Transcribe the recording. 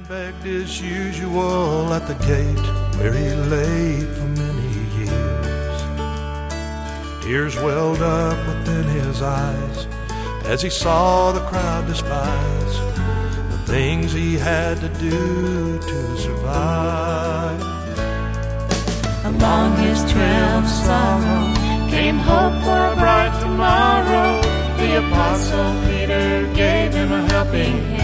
begged as usual at the gate where he lay for many years. Tears welled up within his eyes as he saw the crowd despise the things he had to do to survive. Along his trail of sorrow came hope for a bright tomorrow. The Apostle Peter gave him a helping hand.